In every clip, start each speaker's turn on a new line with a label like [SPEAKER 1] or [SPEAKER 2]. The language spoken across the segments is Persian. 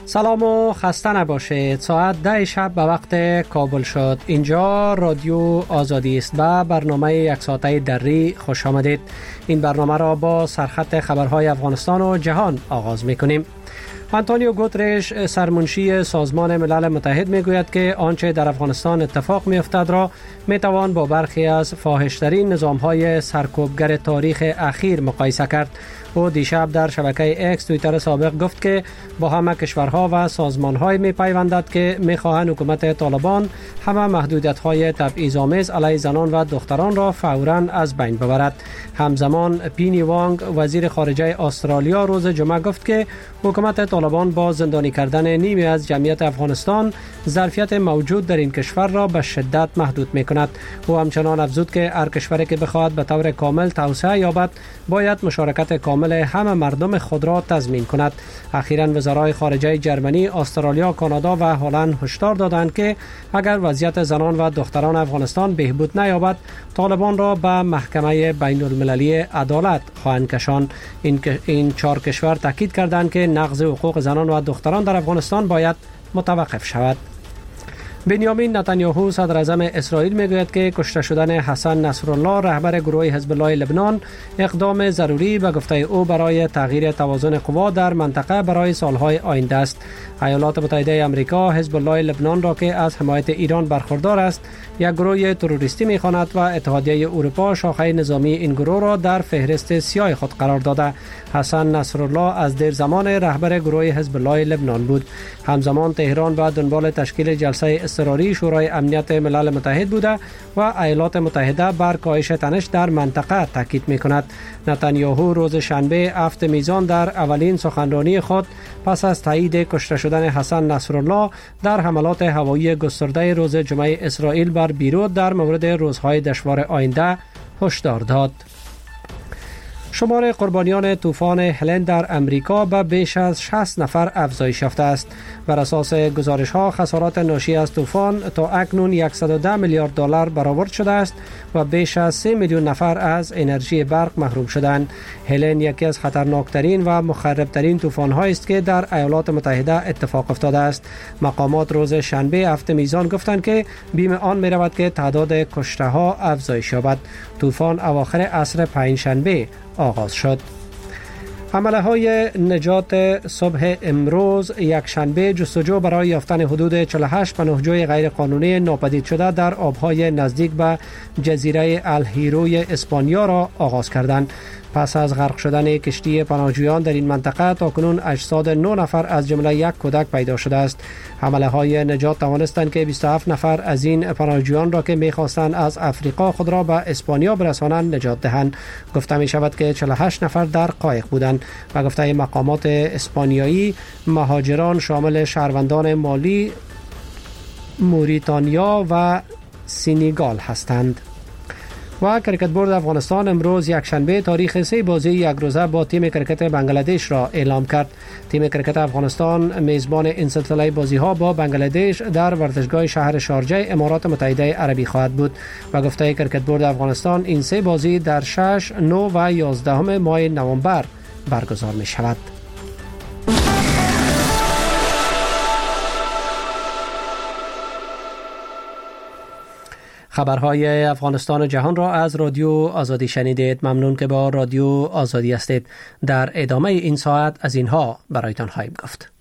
[SPEAKER 1] سلام و خسته نباشید. ساعت 10 شب به وقت کابل شد. اینجا رادیو آزادی است و برنامه یک ساعته دری خوش آمدید. این برنامه را با سرخط خبرهای افغانستان و جهان آغاز می‌کنیم. آنتونیو گوترش سرمنشی سازمان ملل متحد میگوید که آنچه در افغانستان اتفاق میافتد را میتوان با برخی از فاحش‌ترین نظام‌های سرکوبگر تاریخ اخیر مقایسه کرد. او دیشب در شبکه اکس توییتر سابق گفت که با همه کشورها و سازمان‌های میپیوندد که میخواهند حکومت طالبان همه محدودیت‌های تبعیض‌آمیز علیه زنان و دختران را فوراً از بین ببرد. همزمان پینی وانگ وزیر خارجه استرالیا روز جمعه گفت که حکومت طالبان با زندانی کردن نیمی از جمعیت افغانستان ظرفیت موجود در این کشور را به شدت محدود می‌کند. او همچنان افزود که هر کشوری که بخواهد به طور کامل توسعه یابد باید مشارکت کامل همه مردم خود را تضمین کند. اخیراً وزرای خارجه جرمنی، استرالیا، کانادا و هلند هشدار دادند که اگر وضعیت زنان و دختران افغانستان بهبود نیابد طالبان را به محکمه بین المللی عدالت خواهند کشاند. این 4 کشور تاکید کردند که نقض حقوق زنان و دختران در افغانستان باید متوقف شود. بنیامین نتانیاهو صدر اعظم اسرائیل میگوید که کشته شدن حسن نصرالله رهبر گروه حزب الله لبنان اقدام ضروری به گفته او برای تغییر توازن قوا در منطقه برای سالهای آینده است. ایالات متحده آمریکا حزب الله لبنان را که از حمایت ایران برخوردار است یک گروه تروریستی می‌خواند و اتحادیه اروپا شاخه نظامی این گروه را در فهرست سیاه خود قرار داده. حسن نصرالله از دیر زمان رهبر گروه حزب الله لبنان بود. همزمان تهران به دنبال تشکیل جلسه اضطراری شورای امنیت ملل متحد بوده و ایالات متحده بر کاهش تنش در منطقه تاکید می‌کند. نتانیاهو روز شنبه 7 میزان در اولین سخنرانی خود پس از تایید کشته شدن حسن نصرالله در حملات هوایی گسترده روز جمعه اسرائیل بر بیروت در مورد روزهای دشوار آینده هشدار داد. شمار قربانیان طوفان هلن در امریکا به بیش از 60 نفر افزایش یافته است. بر اساس گزارش‌ها خسارات ناشی از طوفان تا اکنون 110 میلیارد دلار برآورد شده است و بیش از 3 میلیون نفر از انرژی برق محروم شدند. هلن یکی از خطرناکترین و مخربترین طوفان‌هایی است که در ایالات متحده اتفاق افتاده است. مقامات روز شنبه 7 میزان گفتند که بیم آن می‌رود که تعداد کشته‌ها افزایش یابد. طوفان اواخر عصر پنجشنبه آغاز شد. حمله‌های نجات صبح امروز یک شنبه جستجو برای یافتن حدود 48 پناهجوی غیرقانونی ناپدید شده در آبهای نزدیک به جزیره الهیروی اسپانیا را آغاز کردند. پس از غرق شدن کشتی پناهجویان در این منطقه تاکنون اجساد 9 نفر از جمله یک کودک پیدا شده است. حمله‌های نجات توانستند که 27 نفر از این پناهجویان را که می‌خواستند از افریقا خود را به اسپانیا برسانند نجات دهند. گفته می‌شود که 48 نفر در قایق بودند و گفته مقامات اسپانیایی مهاجران شامل شهروندان مالی، موریتانیا و سنگال هستند. و کرکت بورد افغانستان امروز یک شنبه تاریخ 3 بازی یک روزه با تیم کرکت بنگلادش را اعلام کرد. تیم کرکت افغانستان میزبان این سلسله بازی‌ها با بنگلادش در ورزشگاه شهر شارجه امارات متحده عربی خواهد بود و گفته کرکت بورد افغانستان این 3 بازی در 6، 9 و 11 ماه نوامبر برگزار می شود. خبرهای افغانستان و جهان را از رادیو آزادی شنیدید. ممنون که با رادیو آزادی هستید. در ادامه این ساعت از اینها برایتان خواهیم گفت.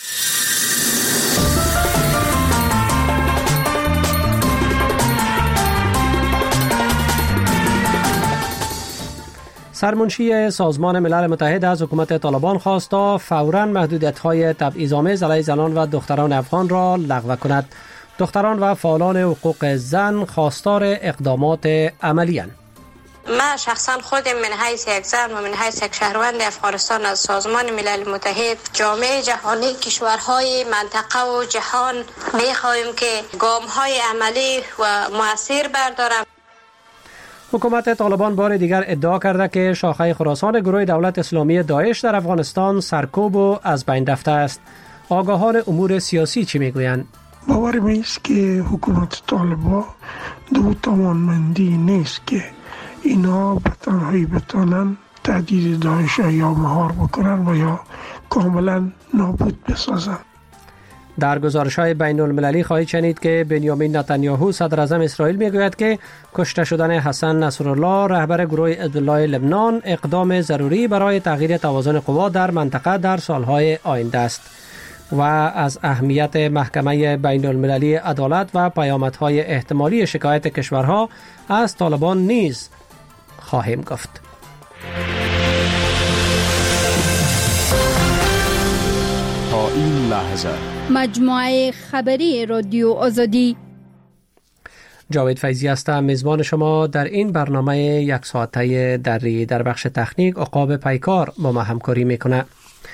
[SPEAKER 1] سرمنشی سازمان ملل متحد از حکومت طالبان خواست تا فوراً محدودیت‌های تبعیض‌آمیز علیه زنان و دختران افغان را لغو کند. دختران و فعالان حقوق زن خواستار اقدامات عملی‌اند.
[SPEAKER 2] من شخصا خودم من حیث یک زن و من حیث یک شهروند افغانستان از سازمان ملل متحد، جامعه جهانی، کشورهای منطقه و جهان می‌خواهیم که گام‌های عملی و مؤثر بردارند.
[SPEAKER 1] حکومت طالبان بار دیگر ادعا کرده که شاخه خراسان گروه دولت اسلامی داعش در افغانستان سرکوب و از بین رفته است. آگاهان امور سیاسی چی میگویند؟
[SPEAKER 3] باورم است که حکومت طالبان دو توانمندی نیست که اینا به تنهایی بتانن تهدید داعش یا مهار بکنن و یا کاملا نابود بسازن.
[SPEAKER 1] در گزارش‌های بین‌المللی خواهید شنید که بنیامین نتانیاهو صدر اعظم اسرائیل میگوید که کشته شدن حسن نصرالله رهبر گروه حزب الله لبنان اقدام ضروری برای تغییر توازن قوا در منطقه در سالهای آینده است. و از اهمیت محکمه بین‌المللی عدالت و پیامدهای احتمالی شکایت کشورها از طالبان نیز خواهیم گفت.
[SPEAKER 4] تا این لحظه
[SPEAKER 5] مجموعه خبری رادیو آزادی.
[SPEAKER 1] جاوید فیضی هستم، میزبان شما در این برنامه یک ساعته دری. در بخش تکنیک عقاب پیکار با ما همکاری میکنه.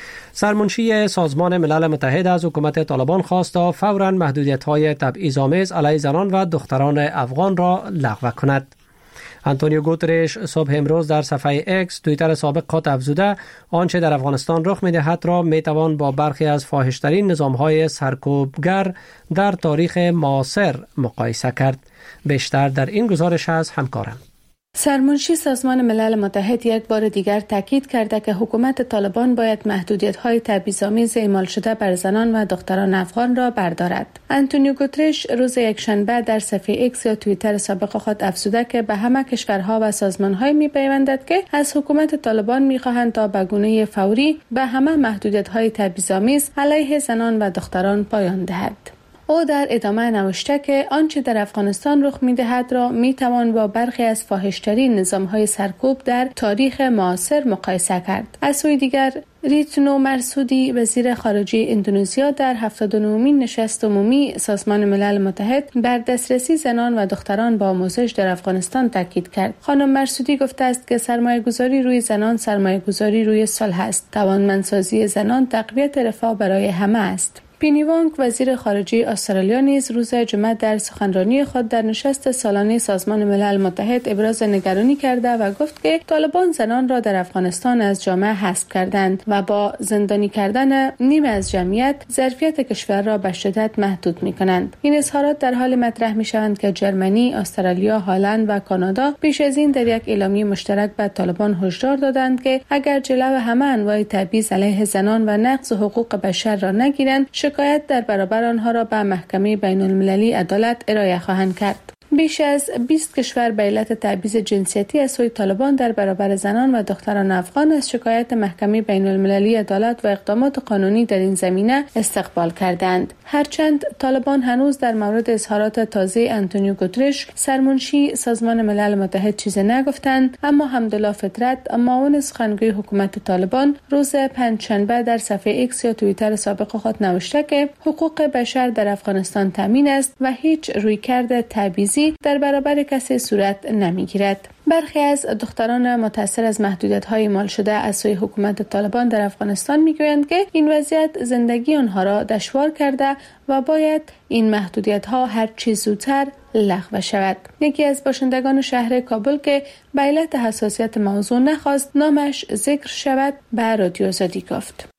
[SPEAKER 1] سرمنشی سازمان ملل متحد از حکومت طالبان خواست تا فوراً محدودیت‌های تبعیض‌آمیز علیه زنان و دختران افغان را لغو کند. آنتونیو گوترش صبح امروز در صفحه اکس توییتر سابق خود افزوده آنچه در افغانستان رخ می‌دهد را می‌توان با برخی از فاحش‌ترین نظام‌های سرکوبگر در تاریخ معاصر مقایسه کرد. بیشتر در این گزارش از همکارم.
[SPEAKER 6] سرمنشی سازمان ملل متحد یک بار دیگر تاکید کرده که حکومت طالبان باید محدودیت‌های تبعیض‌آمیز اعمال شده بر زنان و دختران افغان را بردارد. آنتونیو گوترش روز یکشنبه در صفحه ایکس یا توییتر سابق خود افزوده که به همه کشورها و سازمان‌های می‌پیوندد که از حکومت طالبان می‌خواهند تا به گونه فوری به همه محدودیت‌های تبعیض‌آمیز علیه زنان و دختران پایان دهد. او در ادامه نوشته که آنچه در افغانستان رخ می‌دهد را می‌توان با برخی از فاحش‌ترین نظام‌های سرکوب در تاریخ معاصر مقایسه کرد. از سوی دیگر ریتنو مرسودی وزیر خارجه اندونزیا در 79مین نشست عمومی سازمان ملل متحد بر دسترسی زنان و دختران با آموزش در افغانستان تاکید کرد. خانم مرسودی گفته است که سرمایه‌گذاری روی زنان سرمایه‌گذاری روی صلح است. توانمندسازی زنان تقویت رفاه برای همه است. پینی وانگ وزیر خارجه استرالیا نیز روز جمعه در سخنرانی خود در نشست سالانه سازمان ملل متحد ابراز نگرانی کرده و گفت که طالبان زنان را در افغانستان از جامعه حذف کردند و با زندانی کردن نیمه از جمعیت ظرفیت کشور را به شدت محدود می‌کنند. این اظهارات در حال مطرح می‌شوند که جرمنی، استرالیا، هلند و کانادا پیش از این در یک اعلامیه مشترک به طالبان هشدار دادند که اگر جلو همه انواع تبعیض علیه زنان و نقض حقوق بشر را نگیرند شکایت در برابر آنها را به محکمه بین‌المللی عدالت ارائه خواهند کرد. بیش از 20 کشور به علت تبعیض جنسیتی از سوی طالبان در برابر زنان و دختران افغان از شکایت محکمه بین‌المللی عدالت و اقدامات قانونی در این زمینه استقبال کردند. هرچند طالبان هنوز در مورد اظهارات تازه آنتونیو گوترش سرمنشی سازمان ملل متحد چیزی نگفتند، اما حمدالله فطرت معاون سخنگوی حکومت طالبان روز پنجشنبه در صفحه ایکس یا توییتر سابق خود نوشته که حقوق بشر در افغانستان تامین است و هیچ رویکرد تبعیضی در برابر کسی صورت نمیگیرد. برخی از دختران متاثر از محدودیت‌های اعمال شده از سوی حکومت طالبان در افغانستان میگویند که این وضعیت زندگی آنها را دشوار کرده و باید این محدودیت‌ها هر چه زودتر لغو شود. یکی از باشندگان شهر کابل که به علت حساسیت موضوع نخواست نامش ذکر شود به رادیو آزادی گفت.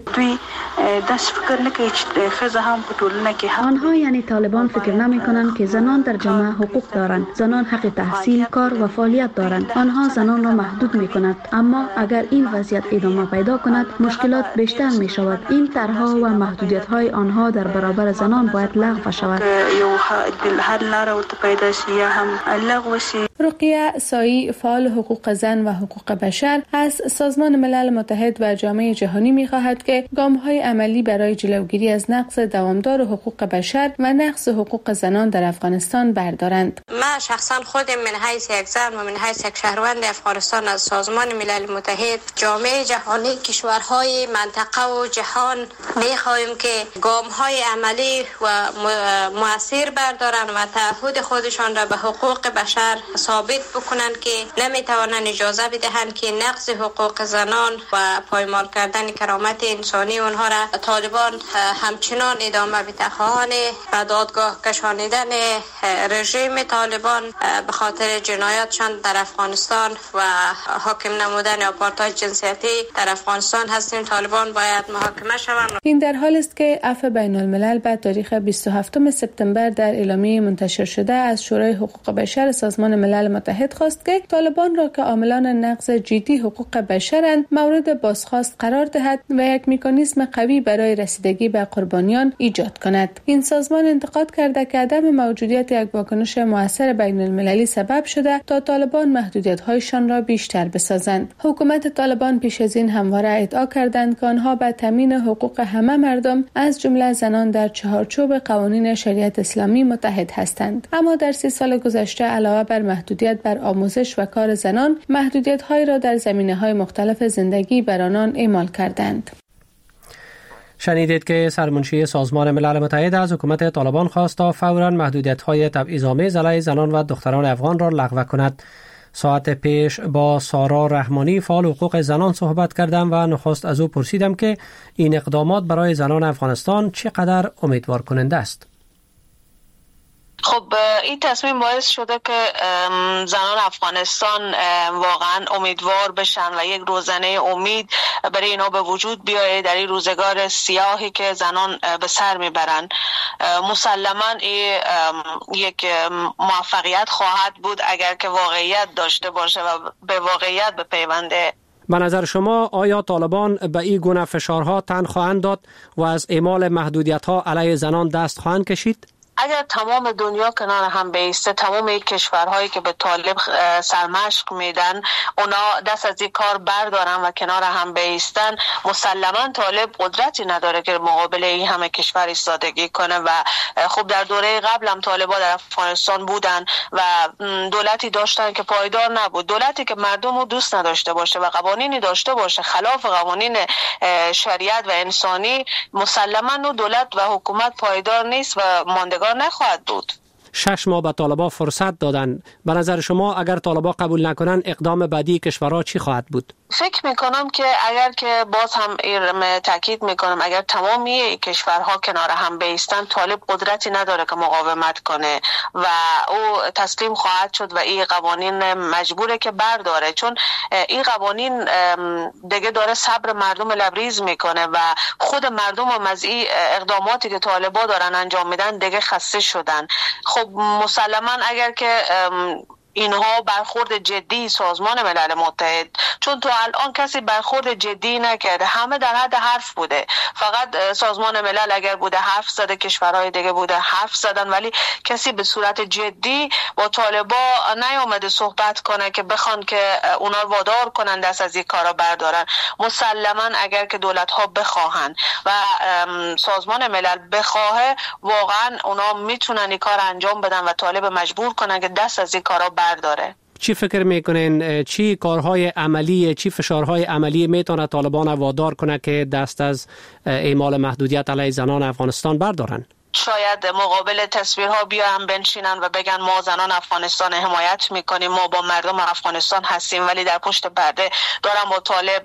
[SPEAKER 7] آنها یعنی طالبان فکر نمی‌کنند که زنان در جامعه حقوق دارند. زنان حق تحصیل، کار و فعالیت دارند. آنها زنان را محدود می‌کنند، اما اگر این وضعیت ادامه پیدا کند مشکلات بیشتر می‌شود. این طرح‌ها و محدودیت‌های آنها در برابر زنان باید لغو شود.
[SPEAKER 6] رقیه سایی فعال حقوق زن و حقوق بشر از سازمان ملل متحد و جامعه جهانی می‌خواهد که گام‌های عملی برای جلوگیری از نقض دوامدار حقوق بشر و نقض حقوق زنان در افغانستان بردارند.
[SPEAKER 2] من شخصا خودم من حیث یک زن و من حیث یک شهروند افغانستان از سازمان ملل متحد، جامعه جهانی، کشورهای منطقه و جهان می‌خواهیم که گام‌های عملی و مؤثر بردارند و تعهد خودشان را به حقوق بشر ثابت بکنند که نمی‌توانند اجازه بدهند که نقض حقوق زنان و پایمال کردن کرامت انسانی آنها را طالبان همچنان ادامه بده. خواهان به دادگاه کشانیدن رژیم طالبان به خاطر جنایاتشان در افغانستان و حاکم نمودن آپارتاید جنسیتی در افغانستان هستیم. طالبان باید محاکمه شوند.
[SPEAKER 6] این در حال است که عفو بین الملل به تاریخ 27 سپتامبر در اعلامیه منتشر شده از شورای حقوق بشر سازمان ملل ملل متحد خواست که طالبان را که عاملان نقض جدی حقوق بشرند مورد بازخواست قرار دهد و یک مکانیزم قوی برای رسیدگی به قربانیان ایجاد کند. این سازمان انتقاد کرده که عدم موجودیت یک واکنش مؤثر بین المللی سبب شده تا طالبان محدودیت‌هایشان را بیشتر بسازند. حکومت طالبان پیش از این همواره ادعا کردند که آنها به تامین حقوق همه مردم از جمله زنان در چهارچوب قوانین شریعت اسلامی متحد هستند. اما در 30 سال گذشته علاوه بر محدودیت بر آموزش و کار زنان، محدودیت‌هایی را در زمینه‌های مختلف زندگی بر آنان اعمال کردند.
[SPEAKER 1] شنیدید که سرمنشی سازمان ملل متحد از حکومت طالبان خواست تا فوراً محدودیت‌های تبعیض‌آمیز علیه زنان و دختران افغان را لغو کند. ساعت پیش با سارا رحمانی فعال حقوق زنان صحبت کردم و نخست از او پرسیدم که این اقدامات برای زنان افغانستان چقدر امیدوار کننده است.
[SPEAKER 8] خب این تصمیم باعث شده که زنان افغانستان واقعا امیدوار بشن و یک روزنه امید برای اینا به وجود بیاید در این روزگار سیاهی که زنان به سر میبرن. مسلما این یک موفقیت خواهد بود اگر که واقعیت داشته باشه و به واقعیت بپیونده.
[SPEAKER 1] به نظر شما آیا طالبان به این گونه فشارها تن خواهند داد و از اعمال محدودیت‌ها علیه زنان دست خواهند کشید؟
[SPEAKER 8] اگر تمام دنیا کنار هم بیسته، تمام این کشورهایی که به طالب سرمشق میدن اونا دست از این کار بردارن و کنار هم بیستن، مسلما طالب قدرتی نداره که مقابل این همه کشور ایستادگی کنه. و خب در دوره قبل هم طالبا در افغانستان بودن و دولتی داشتن که پایدار نبود، دولتی که مردم رو دوست نداشته باشه و قوانینی داشته باشه خلاف قوانین شریعت و انسانی، مسلما دولت و حکومت پایدار نیست و ماندگار نخواهد بود.
[SPEAKER 1] 6 ماه به طالبا فرصت دادن. به نظر شما اگر طالبا قبول نکنن اقدام بعدی کشورها چی خواهد بود؟
[SPEAKER 8] فکر میکنم که اگر که باز هم تاکید میکنم اگر تمامی کشورها کنار هم بیستن، طالب قدرتی نداره که مقاومت کنه و او تسلیم خواهد شد و این قوانین مجبوره که برداره، چون این قوانین دیگه داره صبر مردم لبریز میکنه و خود مردم هم از این اقداماتی که طالبا دارن انجام میدن دیگه خسته شدن. خب مسلما اگر که اینها برخورد جدی سازمان ملل متحد، چون تو الان کسی برخورد جدی نکرده، همه در حد حرف بوده، فقط سازمان ملل اگر بوده حرف زده، کشورهای دیگه بوده حرف زدن، ولی کسی به صورت جدی با طالبا نیامده صحبت کنه که بخوان که اونا وادار کنن دست از این کارا بردارن. مسلما اگر که دولت ها بخواهن و سازمان ملل بخواه، واقعا اونا میتونن این کار انجام بدن و طالب مجبور کنن که دست از این کارا برداره.
[SPEAKER 1] چی فکر میکنین چی کارهای عملی، چی فشارهای عملی میتونه طالبان وادار کنه که دست از اعمال محدودیت علیه زنان افغانستان بردارن؟
[SPEAKER 8] شاید مقابل تصویرها بیان بنشینن و بگن ما زنان افغانستان حمایت میکنیم، ما با مردم افغانستان هستیم، ولی در پشت پرده دارن با طالب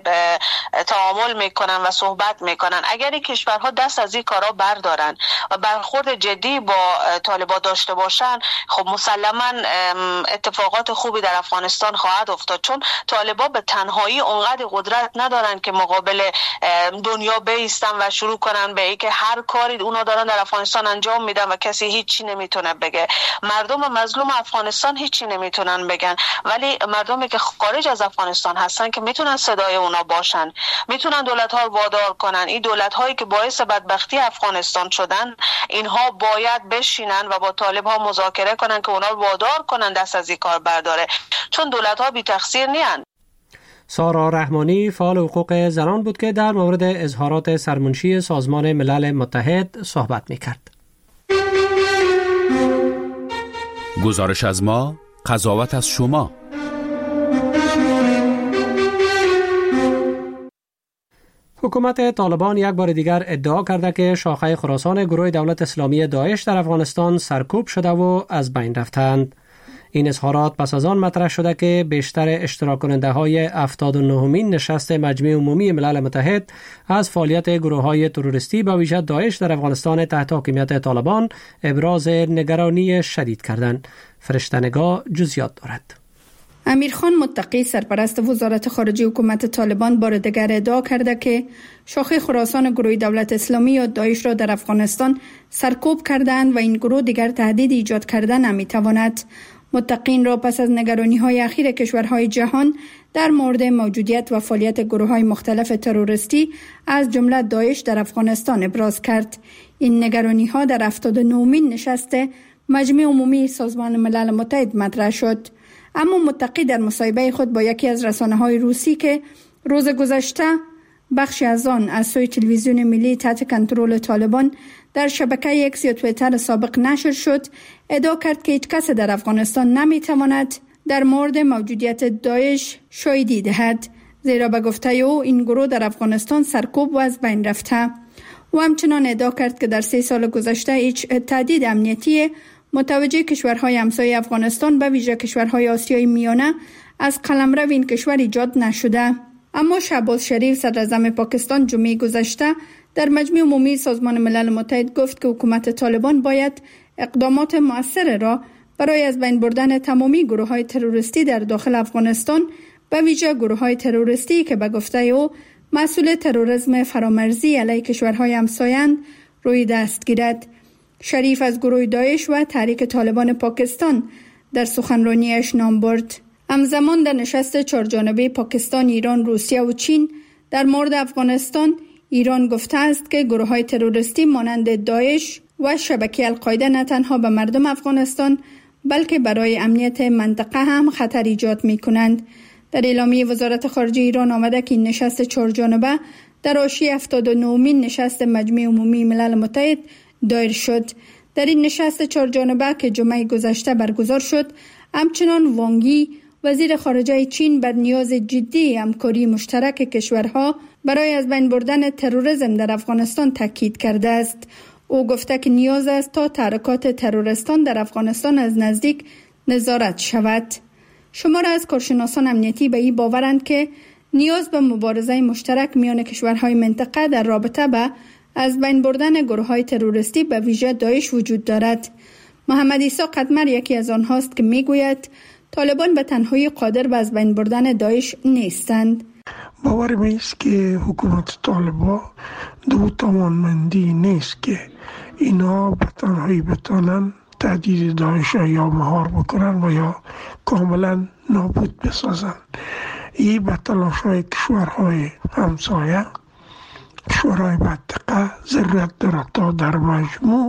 [SPEAKER 8] تعامل میکنن و صحبت میکنن. اگر این کشورها دست از این کارا بردارن و برخورد جدی با طالبا داشته باشن، خب مسلما اتفاقات خوبی در افغانستان خواهد افتاد، چون طالبا به تنهایی اونقدر قدرت ندارن که مقابل دنیا بایستن و شروع کنن به اینکه هر کاری اونا دارن در افغانستان انجام میدن و کسی هیچی نمیتونه بگه. مردم مظلوم افغانستان هیچی نمیتونن بگن، ولی مردمی که خارج از افغانستان هستن که میتونن صدای اونا باشن، میتونن دولت ها رو وادار کنن. این دولت هایی که باعث بدبختی افغانستان شدن، اینها باید بشینن و با طالب ها مذاکره کنن که اونا رو وادار کنن دست از این کار برداره، چون دولت ها بی تقصیر نیان.
[SPEAKER 1] سارا رحمانی فعال حقوق زنان بود که در مورد اظهارات سرمنشی سازمان ملل متحد صحبت می‌کرد.
[SPEAKER 4] گزارش از ما، قضاوت از شما.
[SPEAKER 1] حکومت طالبان یک بار دیگر ادعا کرده که شاخه خراسان گروه دولت اسلامی داعش در افغانستان سرکوب شده و از بین رفتند. این اظهارات پس از آن مطرح شده که بیشتر اشتراک کننده های 79مین نشست مجمع عمومی ملل متحد از فعالیت گروه های تروریستی به ویژه داعش در افغانستان تحت حاکمیت طالبان ابراز نگرانی شدید کردند. فرشته نگاه جزئیات دارد.
[SPEAKER 5] امیرخان متقی سرپرست وزارت خارجه حکومت طالبان بار دیگر ادعا کرده که شاخه خراسان گروه دولت اسلامی یا داعش را در افغانستان سرکوب کردند و این گروه دیگر تهدید ایجاد کردن نمی‌تواند. متقین را پس از نگرانی‌های اخیر کشورهای جهان در مورد موجودیت و فعالیت گروه‌های مختلف تروریستی از جمله داعش در افغانستان ابراز کرد. این نگرانی‌ها در 79مین نشست مجمع عمومی سازمان ملل متحد مطرح شد. اما متقی در مصاحبه خود با یکی از رسانه‌های روسی که روز گذشته بخشی از آن از سوی تلویزیون ملی تحت کنترل طالبان در شبکه اکس یا توییتر سابق نشر شد، ادعا کرد که هیچ کس در افغانستان نمیتواند در مورد موجودیت داعش شاهدی دهد، زیرا به گفته او این گروه در افغانستان سرکوب و از بین رفته. و همچنان ادعا کرد که در 3 سال گذشته هیچ تهدید امنیتی متوجه کشورهای همسایه افغانستان به ویژه کشورهای آسیای میانه از قلمرو این کشور ایجاد نشده. اما شهباز شریف صدراعظم پاکستان جمعه گذشته در مجمع عمومی سازمان ملل متحد گفت که حکومت طالبان باید اقدامات مؤثر را برای از بین بردن تمامی گروه‌های تروریستی در داخل افغانستان به ویژه گروه‌های تروریستی که به گفته او مسئول تروریسم فرامرزی علیه کشورهای همسایه‌اند روی دست گیرد. شریف از گروه داعش و تحریک طالبان پاکستان در سخنرانیش نام برد. همزمان در نشست 4 جانبه پاکستان، ایران، روسیه و چین در مورد افغانستان، ایران گفته است که گروه‌های تروریستی مانند داعش و شبکه القاعده نه تنها به مردم افغانستان بلکه برای امنیت منطقه هم خطر ایجاد می‌کنند. در اعلامیه وزارت خارجه ایران آمده که این نشست 4 جانبه در حاشیه 79مین نشست مجمع عمومی ملل متحد دایر شد. در این نشست 4 جانبه که جمعه گذشته برگزار شد، همچنان وانگی وزیر خارجه چین بر نیاز جدی همکاری مشترک کشورها برای از بین بردن تروریسم در افغانستان تاکید کرده است. او گفته که نیاز است تا تحرکات تروریستان در افغانستان از نزدیک نظارت شود. شمار از کارشناسان امنیتی به این باورند که نیاز به مبارزه مشترک میان کشورهای منطقه در رابطه به از بین بردن گروه‌های تروریستی به ویژه داعش وجود دارد. محمد عیسی قدمر یکی از آنهاست که میگوید طالبان به تنهایی قادر به از بین بردن داعش نیستند.
[SPEAKER 3] باور میست که حکومت طالبان دو توانمندی نیست که اینا به تنهایی بتانن تهدید داعش یا مهار بکنن و یا کاملا نابود بسازن. این به تلاش‌های کشورهای همسایه، کشورهای منطقه ضرورت دارد تا در مجموع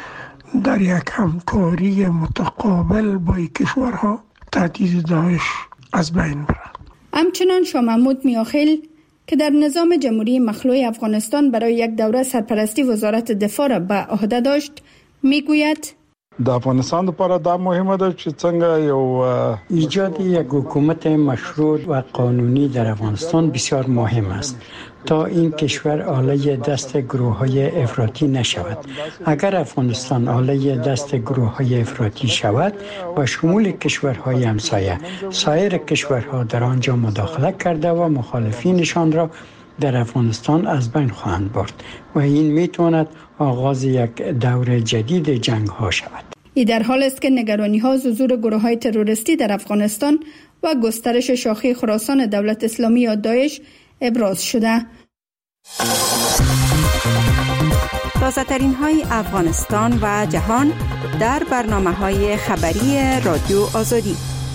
[SPEAKER 3] در یک همکاری متقابل با این کشورها تهدید داعش از بین برد.
[SPEAKER 5] همچنان شاه محمود میاخیل که در نظام جمهوری مخلوع افغانستان برای یک دوره سرپرستی وزارت دفاع را به عهده داشت میگوید
[SPEAKER 9] د افغانستان لپاره دا مهمه ده چې څنګه یو
[SPEAKER 10] ایجاد یک حکومت مشروع و قانونی در افغانستان بسیار مهم است تا این کشور آله دست گروه‌های افراطی نشود. اگر افغانستان آله دست گروه‌های افراطی شود، با شمول کشورهای همسایه، سایر کشورها در آنجا مداخله کرده و مخالفینشان را در افغانستان از بین خواهند برد و این میتواند آغاز یک دور جدید جنگ ها شود.
[SPEAKER 5] این در حال است که نگرانی ها حضور گروه های تروریستی در افغانستان و گسترش شاخه خراسان دولت اسلامی یا داعش ابراز شده.
[SPEAKER 11] تازه ترین های افغانستان و جهان در برنامه های خبری رادیو آزادی.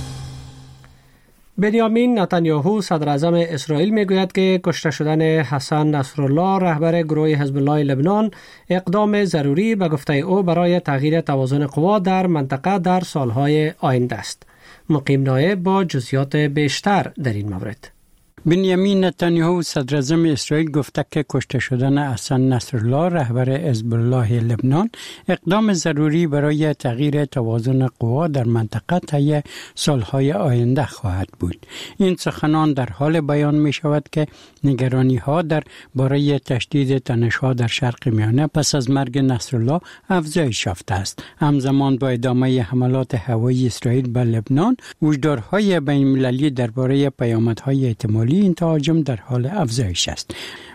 [SPEAKER 1] بنیامین نتانیاهو صدراعظم اسرائیل میگوید که کشته شدن حسن نصرالله رهبر گروه حزب الله لبنان اقدام ضروری به گفته او برای تغییر توازن قوا در منطقه در سالهای آینده است. مقیم نایب با جزئیات بیشتر در این مورد.
[SPEAKER 10] بنیامین نتانیاهو صدراعظم اسرائیل گفته که کشته شدن حسن نصرالله رهبر حزب الله لبنان اقدام ضروری برای تغییر توازن قوا در منطقه طی سالهای آینده خواهد بود. این سخنان در حال بیان می شود که نگرانی ها در باره تشدید تنش‌ها در شرق میانه پس از مرگ نصرالله افزایش یافته است. همزمان با ادامه حملات هوایی اسرائیل به لبنان، هشدارهای بین‌المللی درباره پیامدهای احتمالی این تهاجم در حال افزایش است.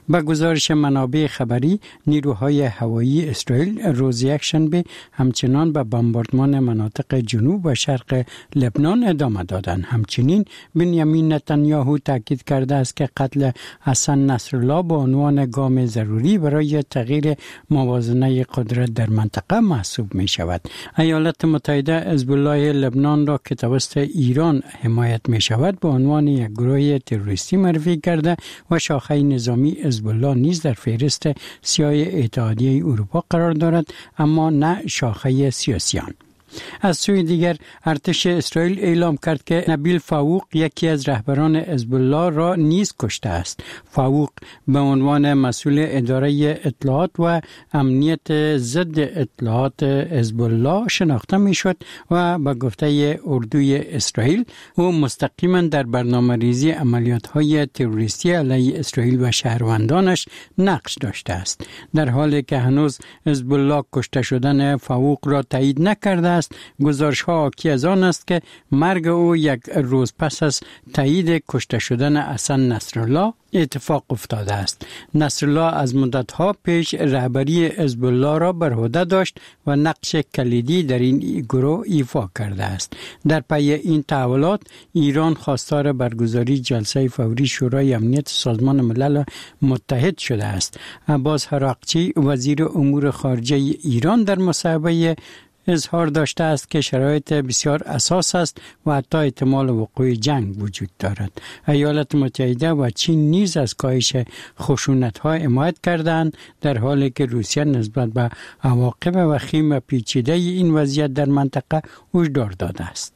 [SPEAKER 10] با گزارش منابع خبری، نیروهای هوایی اسرائیل روز یکشنبه همچنان به بمباردمان مناطق جنوب و شرق لبنان ادامه دادند. همچنین بنیامین نتانیاهو تاکید کرده است که قتل حسن نصرالله به عنوان گام ضروری برای تغییر موازنه قدرت در منطقه محسوب می شود. ایالات متحده حزب الله لبنان را که توسط ایران حمایت می شود به عنوان یک گروه تروریستی معرفی کرده و شاخه نظامی حزب الله نیز در فهرست سیاه اتحادیه اروپا قرار دارد، اما نه شاخه سیاسیان. از سوی دیگر ارتش اسرائیل اعلام کرد که نبیل فاوق یکی از رهبران حزب الله را نیز کشته است. فاوق به عنوان مسئول اداره اطلاعات و امنیت ضد اطلاعات حزب الله شناخته میشد و به گفته اردوی اسرائیل او مستقیما در برنامه‌ریزی عملیات‌های تروریستی علیه اسرائیل و شهروندانش نقش داشته است. در حالی که هنوز حزب الله کشته شدن فاوق را تایید نکرده است، گزارش‌ها حاکی از آن است که مرگ او یک روز پس از تایید کشته شدن حسن نصرالله اتفاق افتاده است. نصرالله از مدت‌ها پیش رهبری حزب الله را بر عهده داشت و نقش کلیدی در این گروه ایفا کرده است. در پی این تحولات ایران خواستار برگزاری جلسه فوری شورای امنیت سازمان ملل متحد شده است. عباس هراقچی وزیر امور خارجه ایران در مصاحبه اظهار داشته است که شرایط بسیار اساس است و حتی احتمال وقوع جنگ وجود دارد. ایالات متحده و چین نیز از کاهش خشونت‌ها حمایت کردند، در حالی که روسیه نسبت به عواقب وخیم و پیچیده این وضعیت در منطقه هشدار داده است.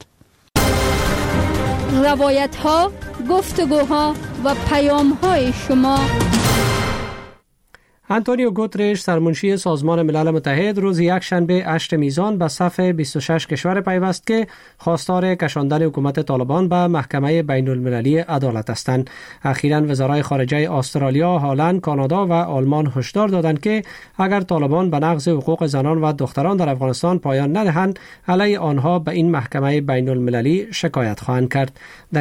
[SPEAKER 5] روایت‌ها، گفتگوها و پیام‌های شما.
[SPEAKER 1] آنتونیو گوترش سرمنشی سازمان ملل متحد روز یکشنبه 8 میزان به صف 26 کشور پیوست که خواستار کشاندن حکومت طالبان به محکمه بین المللی عدالت هستند. اخیراً وزرای خارجه استرالیا، هلند، کانادا و آلمان هشدار دادند که اگر طالبان به نقض حقوق زنان و دختران در افغانستان پایان ندهند، علیه آنها به این محکمه بین المللی شکایت خواهند کرد.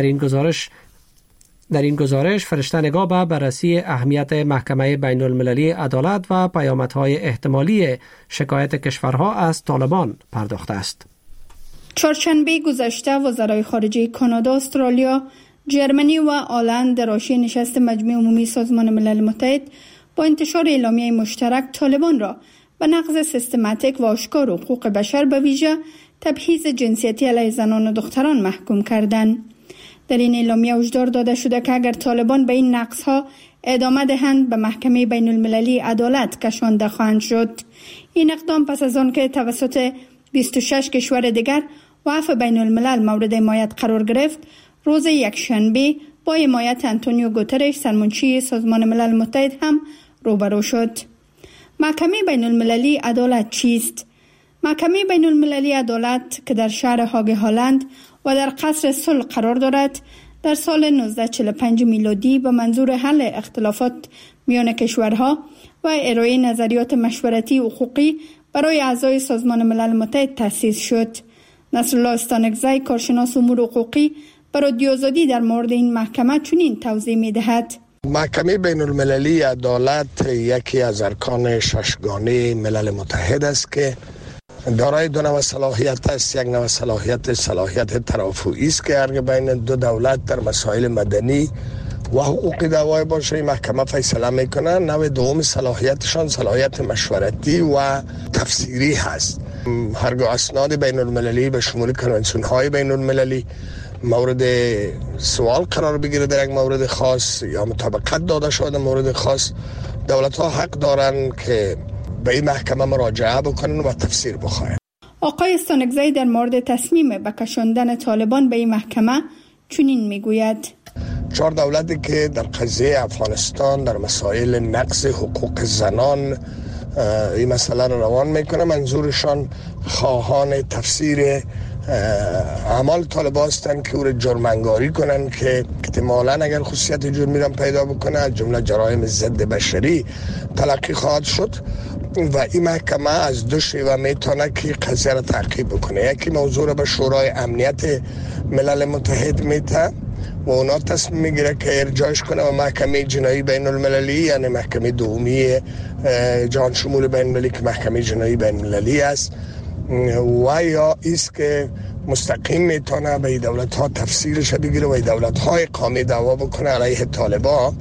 [SPEAKER 1] در این گزارش فرشته نگاه به بررسی اهمیت محکمه بین المللی عدالت و پیامدهای احتمالی شکایت کشورها از طالبان پرداخته است.
[SPEAKER 5] چهارشنبه گذشته وزرای خارجه کانادا، استرالیا، جرمنی و آلند در حاشیه نشست مجمع عمومی سازمان ملل متحد با انتشار اعلامیه مشترک طالبان را به نقض سیستماتیک و آشکار حقوق بشر به ویژه تبعیض جنسیتی علیه زنان و دختران محکوم کردند. در این اعلامیه هشدار داده شده که اگر طالبان به این نقض‌ها ادامه دهند به محکمه بین المللی عدالت کشانده خواهند شد. این اقدام پس از آن که توسط 26 کشور دیگر و عفو بین الملل مورد حمایت قرار گرفت، روز یکشنبه با حمایت آنتونیو گوترش سرمنشی سازمان ملل متحد هم روبرو شد. محکمه بین المللی عدالت چیست؟ محکمه بین المللی عدالت که در شهر هاگ هلند و در قصر صلح قرار دارد، در سال 1945 میلادی به منظور حل اختلافات میان کشورها و ارائه نظریات مشورتی حقوقی برای اعضای سازمان ملل متحد تأسیس شد. نصرالله استانکزی، کارشناس امور حقوقی، بر رادیو آزادی در مورد این محکمه چنین توضیح می‌دهد.
[SPEAKER 12] محکمه بین المللی عدالت یکی از ارکان ششگانه ملل متحد است که دارای دو نوع صلاحیت است. یک نوع صلاحیت ترافعی است که هر بین دو دولت در مسائل مدنی و حقوقی دعوای باشه محکمه فیصله میکنه. نوع دوم صلاحیتشان صلاحیت مشورتی و تفسیری هست. هرگاه اسناد بین المللی به شمول کنونسیون های بین المللی مورد سوال قرار بگیره در یک مورد خاص یا مطابقت داده شده مورد خاص، دولت ها حق دارن که به این محکمه مراجعه بکنن و تفسیر بخواهند.
[SPEAKER 5] آقای استانکزی در مورد تصمیم به کشاندن طالبان به این محکمه چنین میگوید:
[SPEAKER 12] 4 دولتی که در قضیه افغانستان در مسائل نقض حقوق زنان این مسئله را روان میکنه، منظورشان خواهان تفسیر اعمال طالبان هستند که او را جرم‌انگاری کنند که احتمالاً اگر خصوصیت جرمی را پیدا بکنه از جمله جرایم ضد بشری تلقی خواهد شد و این محکمه از دو شیوه میتونه که قضیه را تعقیب بکنه. یکی موضوع را به شورای امنیت ملل متحد میته و اونا تصمیم میگیره که ارجاعش کنه و محکمه جنایی بین المللی، یعنی محکمه دومی جهان شمول بین المللی که محکمه جنایی بین المللی است، و یا ایست که مستقیم میتونه به دولت ها تفسیرش بگیره و دولت های اقامه دعوا بکنه علیه طالبان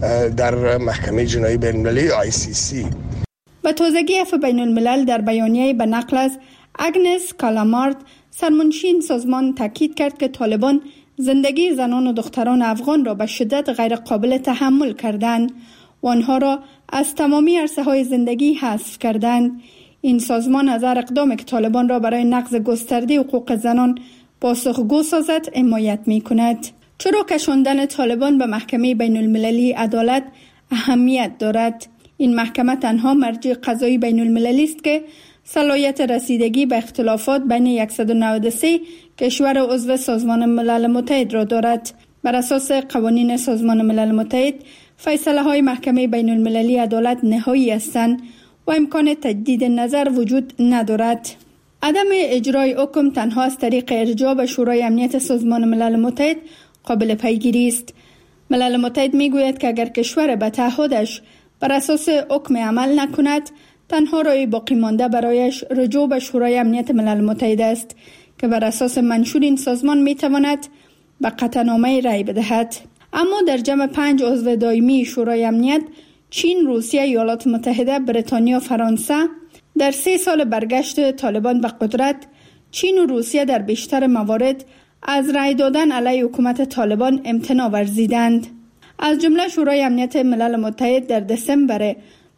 [SPEAKER 12] در محکمه جنایی بین المللی ICC.
[SPEAKER 5] و تازگی عفو بین الملل در بیانیه به نقل از اگنس کالامارد سرمنشی این سازمان تاکید کرد که طالبان زندگی زنان و دختران افغان را به شدت غیر قابل تحمل کردند و آنها را از تمامی عرصه‌های زندگی حذف کردند. این سازمان از هر اقدامی که طالبان را برای نقض گسترده حقوق زنان پاسخگو سازد حمایت می‌کند. چرا کشاندن طالبان به محکمه بین المللی عدالت اهمیت دارد؟ این محکمه تنها مرجع قضایی بین المللی است که صلاحیت رسیدگی به اختلافات بین 193 کشور عضو سازمان ملل متحد را دارد. بر اساس قوانین سازمان ملل متحد فیصله های محکمه بین المللی عدالت نهایی هستند و امکان تجدید نظر وجود ندارد. عدم اجرای حکم تنها از طریق ارجاع به شورای امنیت سازمان ملل متحد قابل پیگیری است. ملل متحد میگوید که اگر کشور به تعهدش بر اساس حکم عمل نکند، تنها راه باقی مانده برایش رجوع به شورای امنیت ملل متحد است که بر اساس منشور این سازمان میتواند به قطعنامه رأی بدهد. اما در جمع 5 عضو دائمی شورای امنیت، چین، روسیه، ایالات متحده، بریتانیا و فرانسه، در 3 سال برگشت طالبان به قدرت، چین و روسیه در بیشتر موارد از رأی دادن علیه حکومت طالبان امتناع ورزیدند. از جمله شورای امنیت ملل متحد در دسامبر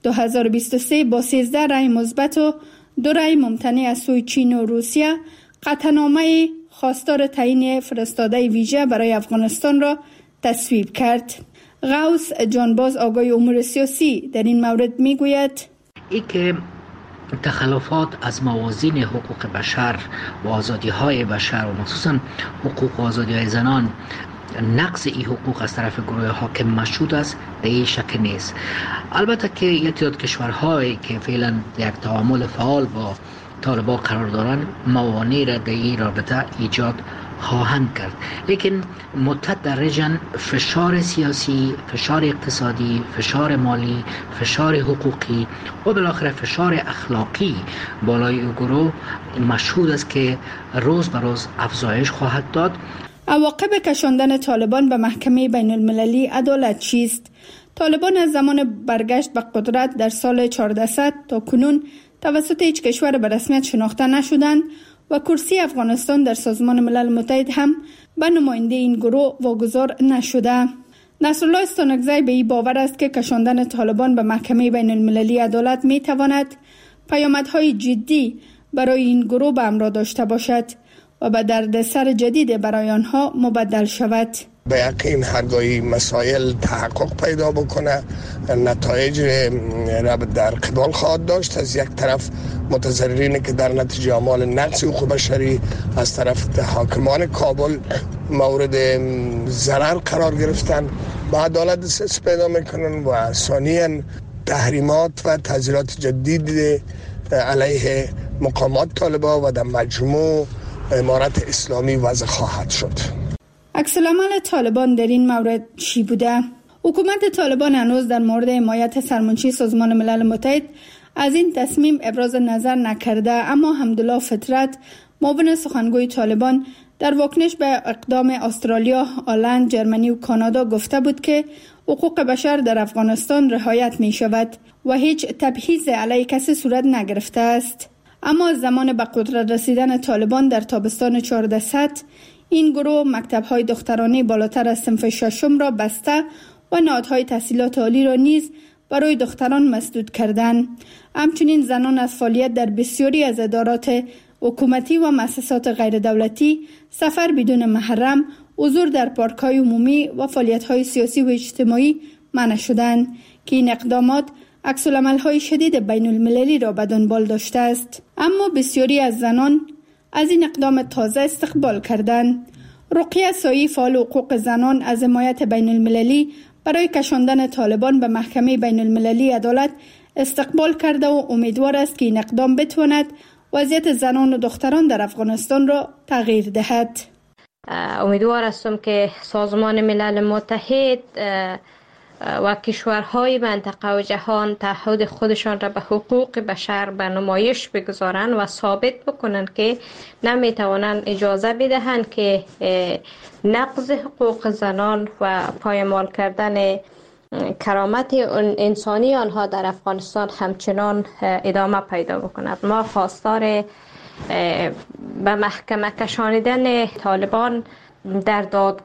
[SPEAKER 5] 2023 با 13 رأی مثبت و 2 رأی ممتنع از سوی چین و روسیه قطعنامه خواستار تعیین فرستاده ویژه برای افغانستان را تصویب کرد. غوث جانباز آگای امور سیاسی در این مورد میگوید
[SPEAKER 13] ای که تخلفات از موازین حقوق بشر و آزادی های بشر و مخصوصا حقوق و آزادی های زنان، نقض این حقوق از طرف گروه حاکم مشهود است، در این شک نیست. البته که یک تعداد کشورهایی که فعلا یک تعامل فعال با طالبان قرار دارند موانع را در این رابطه ایجاد خواهند کرد، لیکن متدرجاً فشار سیاسی، فشار اقتصادی، فشار مالی، فشار حقوقی و بالاخره فشار اخلاقی بالای او گروه مشهود است که روز به روز افزایش خواهد داد.
[SPEAKER 5] عواقب کشاندن طالبان به محکمه بین المللی عدالت چیست؟ طالبان از زمان برگشت به قدرت در سال 1400 تا کنون توسط هیچ کشور به رسمیت شناخته نشدند و کرسی افغانستان در سازمان ملل متحد هم به نماینده این گروه واگذار نشده. نصرالله استانکزی به این باور است که کشاندن طالبان به محکمه بین المللی عدالت می تواند پیامدهای جدی برای این گروه به همراه داشته باشد و به دردسر جدید برای آنها مبدل شود.
[SPEAKER 12] به یقین هرگاهی مسائل تحقق پیدا بکنه، نتایج را در قبال خواهد داشت. از یک طرف متضررینی که در نتیجه اعمال نقض حقوق بشری از طرف حاکمان کابل مورد ضرر قرار گرفتن به عدالت دسترسی پیدا میکنن و ثانیاً تحریمات و تعزیرات جدید علیه مقامات طالبان و در مجموع امارت اسلامی وضع خواهد شد.
[SPEAKER 5] عکس‌العمل طالبان در این مورد چی بوده؟ حکومت طالبان هنوز در مورد حمایت سرمنشی سازمان ملل متحد از این تصمیم ابراز نظر نکرده، اما حمدالله فطرت، معاون سخنگوی طالبان، در واکنش به اقدام استرالیا، هلند، جرمنی و کانادا گفته بود که حقوق بشر در افغانستان رعایت می شود و هیچ تبعیض علیه کسی صورت نگرفته است. اما زمان به قدرت رسیدن طالبان در تابستان 1400 این گروه مکتب‌های دخترانه بالاتر از صنف ششم را بسته و نهادهای تحصیلات عالی را نیز برای دختران مسدود کردند. همچنین زنان از فعالیت در بسیاری از ادارات حکومتی و مؤسسات غیر دولتی، سفر بدون محرم، حضور در پارک‌های عمومی و فعالیت‌های سیاسی و اجتماعی منع شدند که این اقدامات عکس‌العمل‌های شدید بین المللی را به دنبال داشته است. اما بسیاری از زنان از این اقدام تازه استقبال کردند. رقیه سایی، فعال حقوق زنان، از حمایت بین المللی برای کشاندن طالبان به محکمه بین المللی عدالت استقبال کرده و امیدوار است که این اقدام بتواند وضعیت زنان و دختران در افغانستان را تغییر دهد.
[SPEAKER 2] امیدوار هستم که سازمان ملل متحد و کشورهای منطقه و جهان تعهد خودشان را به حقوق بشر به نمایش بگذارند و ثابت بکنند که نمیتوانند اجازه بدهند که نقض حقوق زنان و پایمال کردن کرامت انسانی آنها در افغانستان همچنان ادامه پیدا بکند. ما خواستار به محکمه کشانیدن طالبان در